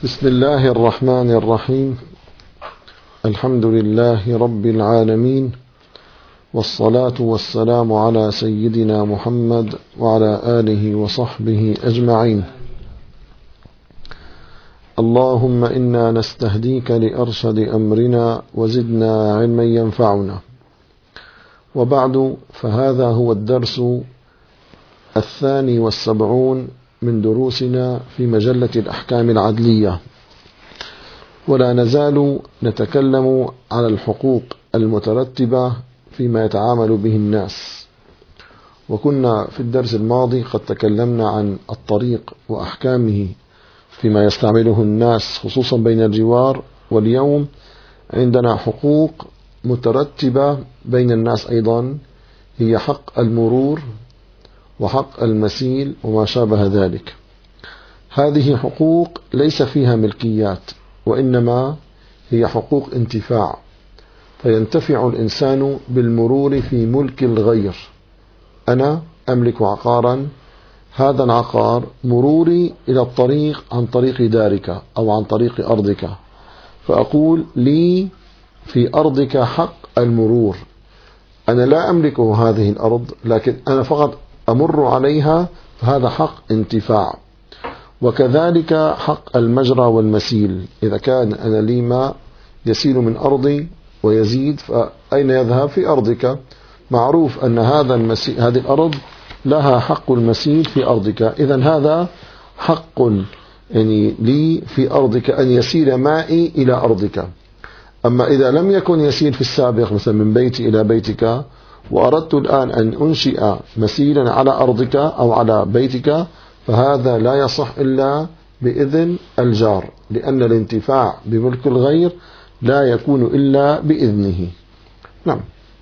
بسم الله الرحمن الرحيم. الحمد لله رب العالمين، والصلاة والسلام على سيدنا محمد وعلى آله وصحبه أجمعين. اللهم إنا نستهديك لأرشد أمرنا وزدنا علما ينفعنا. وبعد، فهذا هو الدرس 72 من دروسنا في مجلة الأحكام العدلية، ولا نزال نتكلم على الحقوق المترتبة فيما يتعامل به الناس. وكنا في الدرس الماضي قد تكلمنا عن الطريق وأحكامه فيما يستعمله الناس خصوصا بين الجوار، واليوم عندنا حقوق مترتبة بين الناس أيضا، هي حق المرور وحق المسيل وما شابه ذلك. هذه حقوق ليس فيها ملكيات، وإنما هي حقوق انتفاع، فينتفع الإنسان بالمرور في ملك الغير. أنا أملك عقارا، هذا العقار مروري إلى الطريق عن طريق دارك أو عن طريق أرضك، فأقول لي في أرضك حق المرور. أنا لا أملك هذه الأرض، لكن أنا فقط أمر عليها، فهذا حق انتفاع. وكذلك حق المجرى والمسيل، إذا كان أنا لي ماء يسيل من أرضي ويزيد، فأين يذهب؟ في أرضك. معروف أن هذه الأرض لها حق المسيل في أرضك، إذن هذا حق لي في أرضك أن يسيل مائي إلى أرضك. أما إذا لم يكن يسيل في السابق، مثلا من بيتي إلى بيتك، وأردت الآن أن أنشئ مسيلا على أرضك أو على بيتك، فهذا لا يصح إلا بإذن الجار، لأن الانتفاع بملك الغير لا يكون إلا بإذنه. نعم.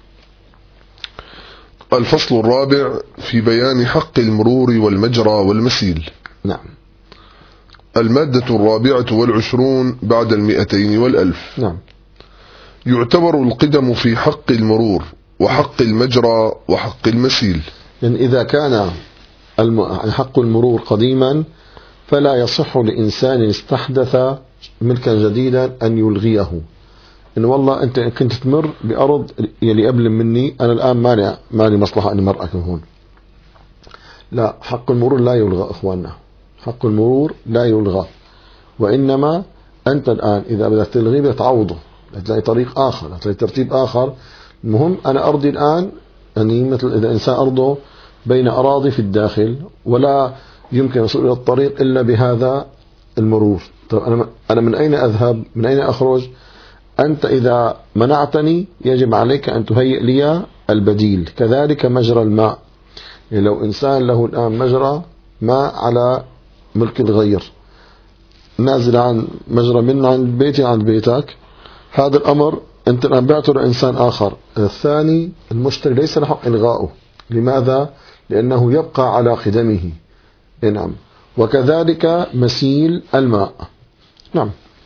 الفصل الرابع في بيان حق المرور والمجرى والمسيل. نعم. المادة 24 بعد 200 و1000. نعم. يعتبر القدم في حق المرور وحق المجرى وحق المسيل. يعني إذا كان حق المرور قديما، فلا يصح لإنسان استحدث ملكا جديدا أن يلغيه. إن والله أنت كنت تمر بأرض يلي قبل مني، أنا الآن مالي مصلحة أن مرأك هون. لا، حق المرور لا يلغى إخواننا، حق المرور لا يلغى، وإنما أنت الآن إذا بدك تلغيه بتعوضه، تلاقي طريق آخر، تلاقي ترتيب آخر. المهم أنا أرضي الآن، يعني مثل إذا إنسان أرضه بين أراضي في الداخل ولا يمكن الوصول إلى الطريق إلا بهذا المرور. طب أنا من أين أذهب؟ من أين أخرج؟ أنت إذا منعتني يجب عليك أن تهيئ لي البديل. كذلك مجرى الماء، يعني لو إنسان له الآن مجرى ماء على ملك الغير، نازل عن مجرى من عند بيتي عند بيتك، هذا الأمر أنت الآن بعته لإنسان آخر. الثاني المشتري ليس له حق إلغائه. لماذا؟ لأنه يبقى على قدمه. نعم. وكذلك مسيل الماء. نعم.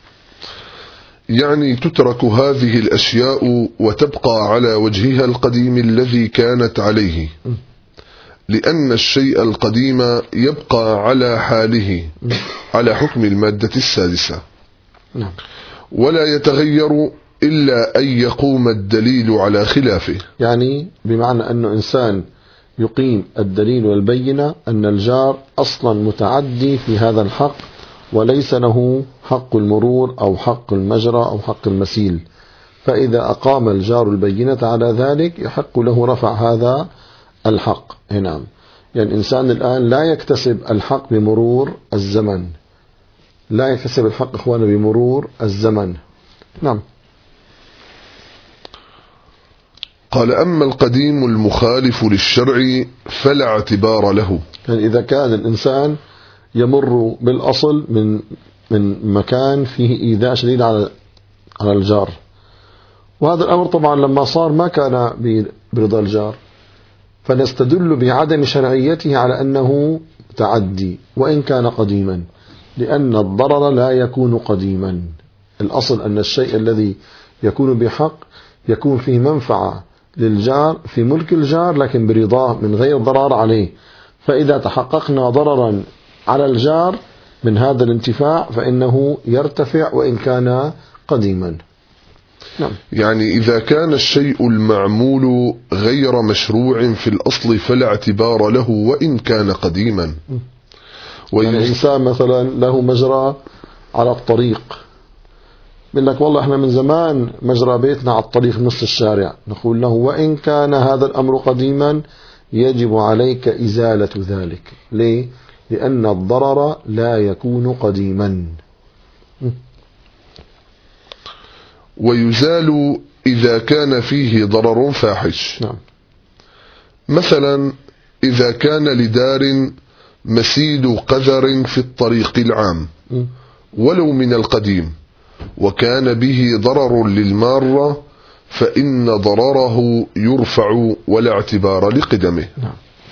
يعني تترك هذه الأشياء وتبقى على وجهها القديم الذي كانت عليه، لأن الشيء القديم يبقى على حاله على حكم المادة 6. نعم. ولا يتغير إلا أن يقوم الدليل على خلافه. يعني بمعنى أنه إنسان يقيم الدليل والبينة أن الجار أصلا متعدي في هذا الحق، وليس له حق المرور أو حق المجرى أو حق المسيل، فإذا أقام الجار البينة على ذلك يحق له رفع هذا الحق. نعم. يعني الإنسان الآن لا يكتسب الحق بمرور الزمن، لا يكتسب الحق إخوانا بمرور الزمن. نعم. قال: أما القديم المخالف للشرع فلا اعتبار له. يعني إذا كان الإنسان يمر بالأصل من مكان فيه إيذاء شديد على الجار، وهذا الأمر طبعا لما صار ما كان برضا الجار، فنستدل بعدم شرعيته على أنه تعدي وإن كان قديما، لأن الضرر لا يكون قديما. الأصل أن الشيء الذي يكون بحق يكون فيه منفعة للجار في ملك الجار، لكن برضاه من غير ضرر عليه. فإذا تحققنا ضررا على الجار من هذا الانتفاع فإنه يرتفع وإن كان قديما. نعم. يعني إذا كان الشيء المعمول غير مشروع في الأصل فلا اعتبار له وإن كان قديما. يعني الإنسان مثلا له مجرى على الطريق، بيقول لك والله احنا من زمان مجرى بيتنا على الطريق نص الشارع، نقول له وإن كان هذا الأمر قديما يجب عليك إزالة ذلك. ليه؟ لأن الضرر لا يكون قديما. ويزال إذا كان فيه ضرر فاحش. نعم. مثلا إذا كان لدار مسيد قذر في الطريق العام ولو من القديم وكان به ضرر للمارة فإن ضرره يرفع ولا اعتبار لقدمه. نعم.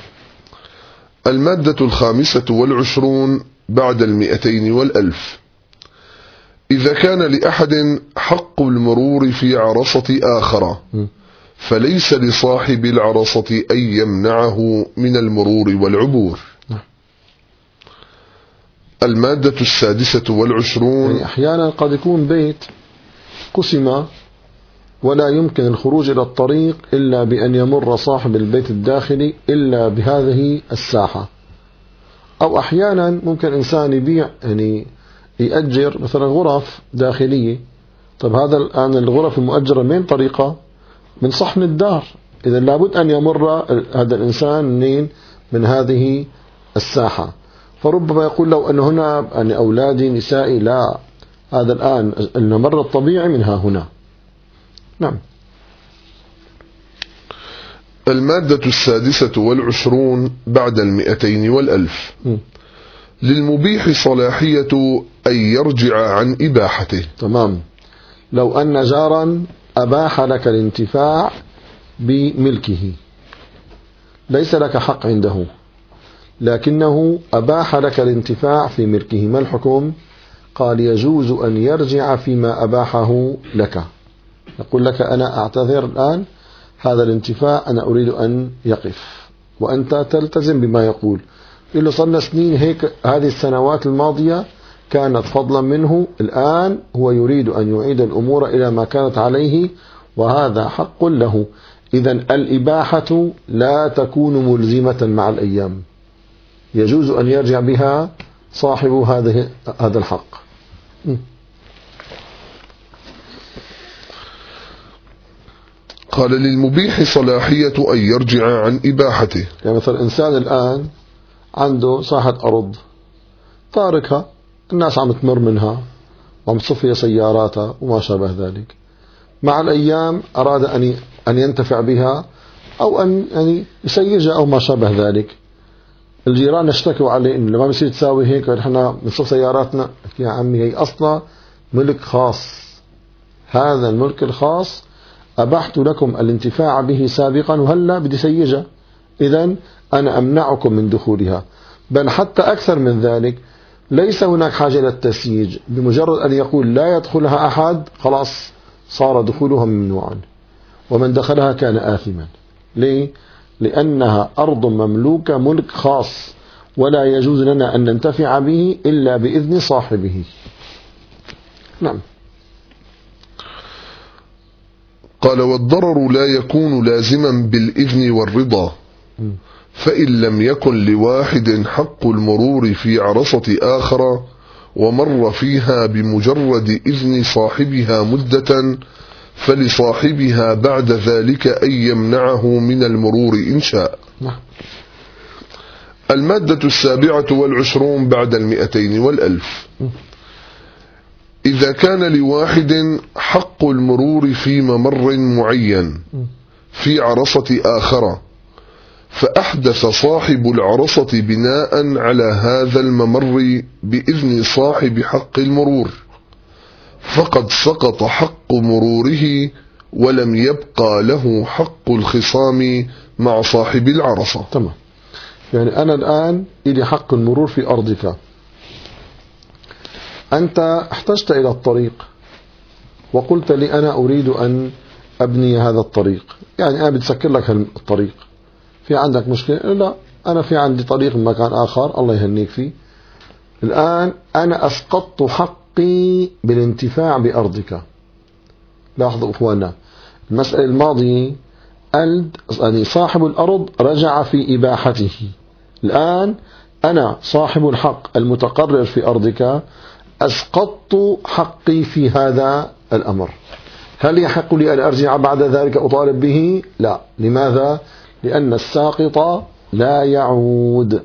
المادة 25 بعد 200 و1000. إذا كان لأحد حق المرور في عرصة آخر فليس لصاحب العرصة أن يمنعه من المرور والعبور. المادة 26. يعني أحيانا قد يكون بيت قسم ولا يمكن الخروج إلى الطريق إلا بأن يمر صاحب البيت الداخلي إلا بهذه الساحة. أو أحيانا ممكن إنسان يبيع يعني يأجر مثلا غرف داخلية. طب هذا الآن الغرف المؤجرة من طريقة من صحن الدار، إذا لابد أن يمر هذا الإنسان من هذه الساحة. فربما يقول لو أن هنا أن أولادي نسائي، لا، هذا الآن الممر الطبيعي منها هنا. نعم. المادة 26 بعد 200 و1000. للمبيح صلاحية أن يرجع عن إباحته. تمام. لو أن جارا أباح لك الانتفاع بملكه، ليس لك حق عنده، لكنه أباح لك الانتفاع في ملكه، ما الحكم؟ قال يجوز أن يرجع فيما أباحه لك. يقول لك أنا أعتذر الآن، هذا الانتفاع أنا أريد أن يقف، وأنت تلتزم بما يقول. يقول له صلنا سنين هيك، هذه السنوات الماضية كانت فضلا منه، الآن هو يريد أن يعيد الأمور إلى ما كانت عليه، وهذا حق له. إذن الإباحة لا تكون ملزمة مع الأيام، يجوز أن يرجع بها صاحب هذا الحق. قال للمبيح صلاحية أن يرجع عن إباحته. يعني مثلا إنسان الآن عنده ساحة أرض تاركها، الناس عم تمر منها وعم تصفي سياراتها وما شابه ذلك، مع الأيام أراد أن ينتفع بها أو أن يعني يسيجها أو ما شابه ذلك. الجيران اشتكوا عليه إنه ما بصير تساوي هيك، ونحن بنصف سياراتنا. يا عمي هي أصلا ملك خاص، هذا الملك الخاص أبحت لكم الانتفاع به سابقا وهلا بدي سيجها، إذن أنا أمنعكم من دخولها. بل حتى أكثر من ذلك، ليس هناك حاجة إلى التسييج، بمجرد أن يقول لا يدخلها أحد خلاص صار دخولها ممنوعا، ومن دخلها كان آثما. ليه؟ لأنها أرض مملوكة ملك خاص، ولا يجوز لنا أن ننتفع به إلا بإذن صاحبه. نعم. قال والضرر لا يكون لازما بالإذن والرضا، فإن لم يكن لواحد حق المرور في عرصة آخر ومر فيها بمجرد إذن صاحبها مدة، فلصاحبها بعد ذلك أن يمنعه من المرور إن شاء. المادة 27 بعد 200 و1000. إذا كان لواحد حق المرور في ممر معين في عرصة آخر، فأحدث صاحب العرصة بناء على هذا الممر بإذن صاحب حق المرور، فقد سقط حق مروره ولم يبقى له حق الخصام مع صاحب العرصة. تمام. يعني أنا الآن إلي حق المرور في أرضك، أنت احتجت إلى الطريق وقلت لي أنا أريد أن أبني هذا الطريق، يعني أنا بتسكر لك الطريق، في عندك مشكلة؟ لا، أنا في عندي طريق من مكان آخر الله يهنيك فيه، الآن أنا أسقطت حقي بالانتفاع بأرضك. لاحظوا إخوانا، المسألة الماضية يعني صاحب الأرض رجع في إباحته. الآن أنا صاحب الحق المتقرر في أرضك أسقطت حقي في هذا الأمر. هل يحق لي أن أرجع بعد ذلك أطالب به؟ لا. لماذا؟ لأن الساقط لا يعود.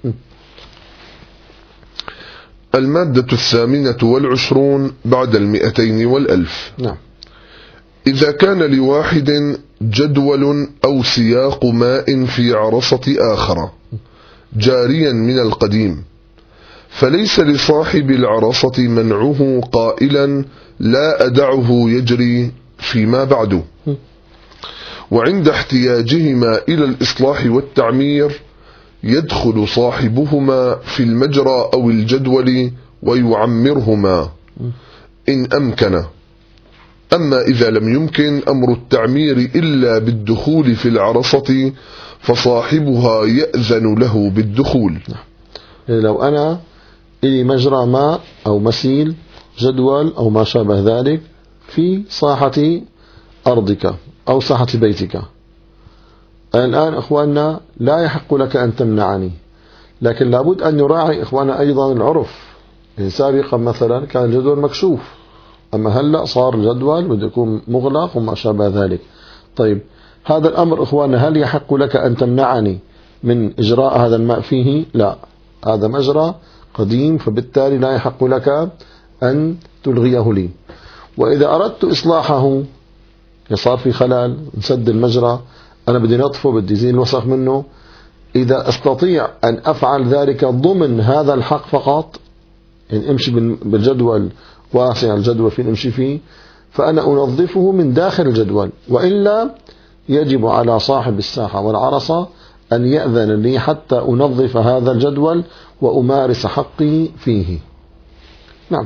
المادة 28 بعد 200 و1000. نعم. إذا كان لواحد جدول أو سياق ماء في عرصة آخر جاريا من القديم، فليس لصاحب العرصة منعه قائلا لا أدعه يجري فيما بعد، وعند احتياجهما إلى الإصلاح والتعمير يدخل صاحبهما في المجرى أو الجدول ويعمرهما إن أمكن. أما إذا لم يمكن أمر التعمير إلا بالدخول في العرصة فصاحبها يأذن له بالدخول. يعني لو أنا إلي مجرى ماء أو مسيل جدول أو ما شابه ذلك في ساحة أرضك أو ساحة بيتك، الآن إخواننا لا يحق لك أن تمنعني، لكن لابد أن يراعي إخواننا أيضا العرف. يعني سابقا مثلا كان الجدول مكشوف، أما هلأ صار الجدول بده يكون مغلق وما شابه ذلك. طيب هذا الأمر إخواننا هل يحق لك أن تمنعني من إجراء هذا الماء فيه؟ لا، هذا مجرى قديم، فبالتالي لا يحق لك أن تلغيه لي. وإذا أردت إصلاحه، صار في خلل نسد المجرى، أنا بدي نطفه، بدي زين الوسخ منه، إذا أستطيع أن أفعل ذلك ضمن هذا الحق فقط، يعني امشي بالجدول واسع الجدول فين امشي فيه، فأنا أنظفه من داخل الجدول، وإلا يجب على صاحب الساحة والعرصة أن يأذن لي حتى أنظف هذا الجدول وأمارس حقي فيه. نعم.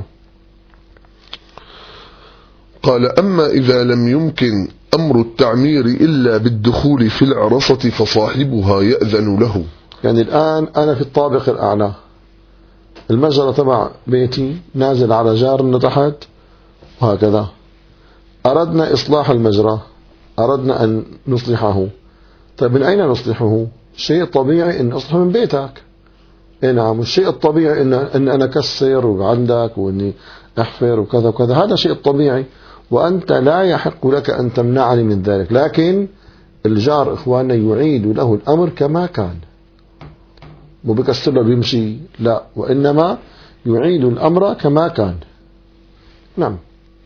قال أما إذا لم يمكن أمر التعمير إلا بالدخول في العرصة فصاحبها يأذن له. يعني الآن أنا في الطابق الأعلى، المجرى تبع بيتي نازل على جارنا تحت وهكذا، أردنا إصلاح المجرى، أردنا أن نصلحه. طيب من أين نصلحه؟ شيء طبيعي أن أصلحه من بيتك. نعم. الشيء الطبيعي أن أنا كسر وعندك وأني أحفر وكذا وكذا، هذا شيء طبيعي، وأنت لا يحق لك أن تمنعني من ذلك. لكن الجار إخواننا يعيد له الأمر كما كان، مو بكسر له بيمشي، لا، وإنما يعيد الأمر كما كان. نعم.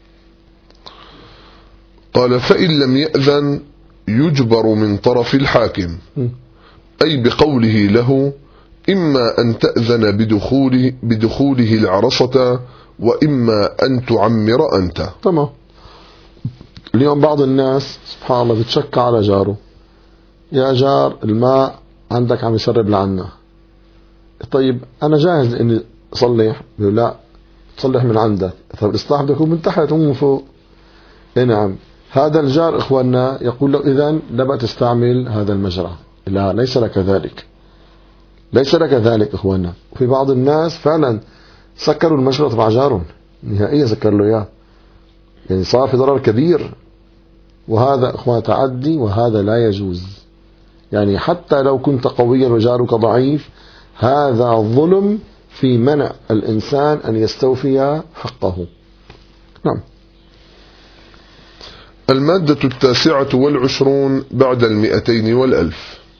قال فإن لم يأذن يجبر من طرف الحاكم، أي بقوله له إما أن تأذن بدخوله العرصة وإما أن تعمر أنت. تمام. اليوم بعض الناس سبحان الله بتشكى على جاره، يا جار الماء عندك عم يسرب لعنا. طيب أنا جاهز إني أصلح، بيقول لا، تصلح من عندك. طيب الإصلاح بده يكون من تحت ومن فوق. نعم. هذا الجار إخواننا يقول له إذن لا تستعمل هذا المجرى. لا، ليس لك ذلك، ليس لك ذلك إخواننا. وفي بعض الناس فعلا سكروا المجرى تبع جارهم نهائيا، سكر له إياه، يعني صار في ضرر كبير، وهذا إخوان تعدي، وهذا لا يجوز. يعني حتى لو كنت قويا وجارك ضعيف، هذا ظلم في منع الإنسان أن يستوفي حقه. نعم. المادة 29 بعد 200 و1000.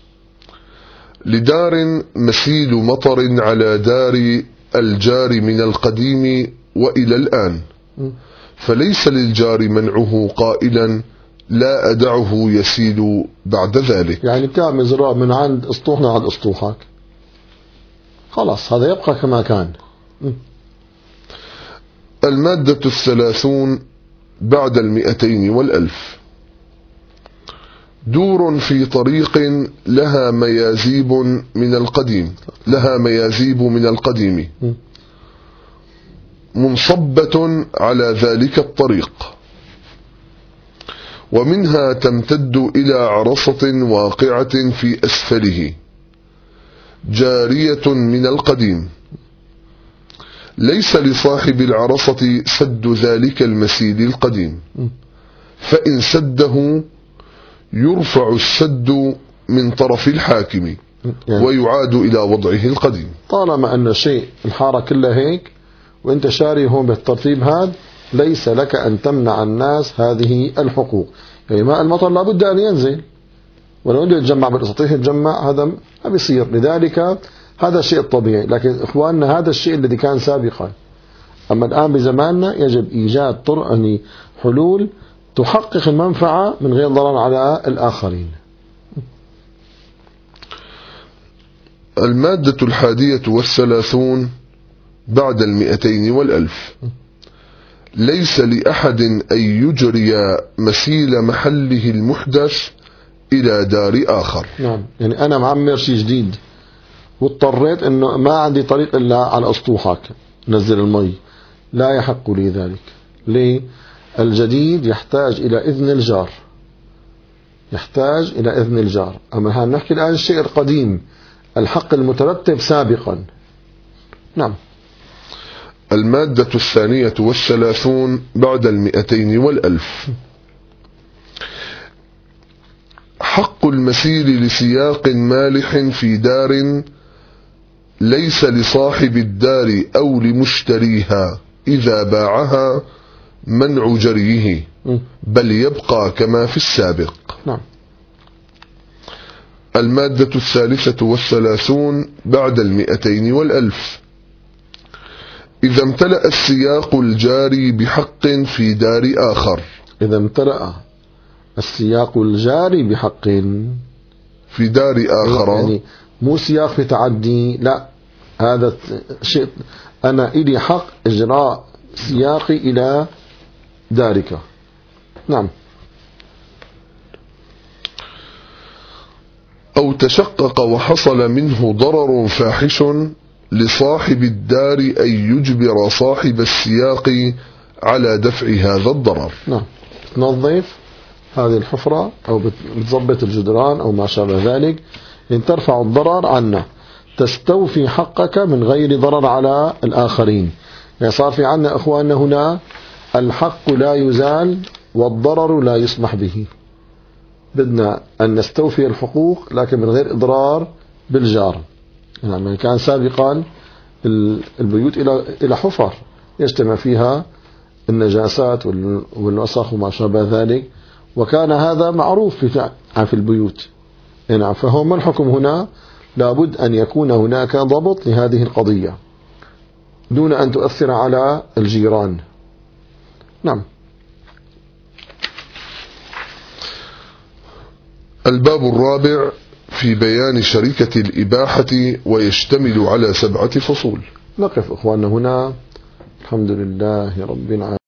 لدار مسيل مطر على دار الجار من القديم وإلى الآن، فليس للجار منعه قائلا لا أدعه يسيل بعد ذلك. يعني كان مزرعة من عند أسطوحنا عند أسطوحك، خلاص هذا يبقى كما كان. المادة 30 بعد 200 و1000. دور في طريق لها ميازيب من القديم منصبة على ذلك الطريق، ومنها تمتد إلى عرصة واقعة في أسفله جارية من القديم، ليس لصاحب العرصة سد ذلك المسيل القديم، فإن سده يرفع السد من طرف الحاكم ويعاد إلى وضعه القديم. طالما أن الشيء الحارة كلها هيك وأنت شاري هون بالترتيب هذا، ليس لك أن تمنع الناس هذه الحقوق. يعني ماء المطر لابد أن ينزل، ولو أنه يتجمع بالأسطيح يتجمع، هذا ما بيصير. لذلك هذا الشيء الطبيعي. لكن إخواننا هذا الشيء الذي كان سابقا، أما الآن بزماننا يجب إيجاد طرق، يعني حلول تحقق المنفعة من غير ضرر على الآخرين. المادة 31 بعد 200 و1000. ليس لأحد أن يجري مسيل محله المحدث إلى دار آخر. نعم، يعني أنا معمر شيء جديد واضطريت أنه ما عندي طريق إلا على أسطوحك نزل المي، لا يحق لي ذلك. ليه؟ الجديد يحتاج إلى إذن الجار، يحتاج إلى إذن الجار. أما نحكي الآن الشيء القديم، الحق المترتب سابقا. نعم. المادة 32 بعد 200 و1000. حق المسيل لسياق مالح في دار ليس لصاحب الدار أو لمشتريها إذا باعها منع جريه، بل يبقى كما في السابق. نعم. المادة 33 بعد 200 و1000. إذا امتلأ السياق الجاري بحق في دار آخر. إذا امتلأ السياق الجاري بحق في دار آخر، يعني مو سياق في تعدي، لا، هذا شيء أنا إلي حق إجراء سياقي إلى دارك. نعم. أو تشقق وحصل منه ضرر فاحش لصاحب الدار أن يجبر صاحب السياق على دفع هذا الضرر. نعم. تنظف هذه الحفرة أو بتضبط الجدران أو ما شابه ذلك، إن ترفع الضرر عنا، تستوفي حقك من غير ضرر على الآخرين. يعني صار في عنا إخواننا هنا الحق لا يزال والضرر لا يسمح به. بدنا أن نستوفي الحقوق لكن من غير إضرار بالجار. يعني كان سابقا البيوت إلى حفر يجتمع فيها النجاسات والوسخ وما شابه ذلك، وكان هذا معروف في البيوت. يعني فهم الحكم هنا لابد أن يكون هناك ضبط لهذه القضية دون أن تؤثر على الجيران. نعم. الباب الرابع في بيان شركة الإباحة ويشتمل على 7 فصول. نقف إخواننا هنا. الحمد لله رب العالمين.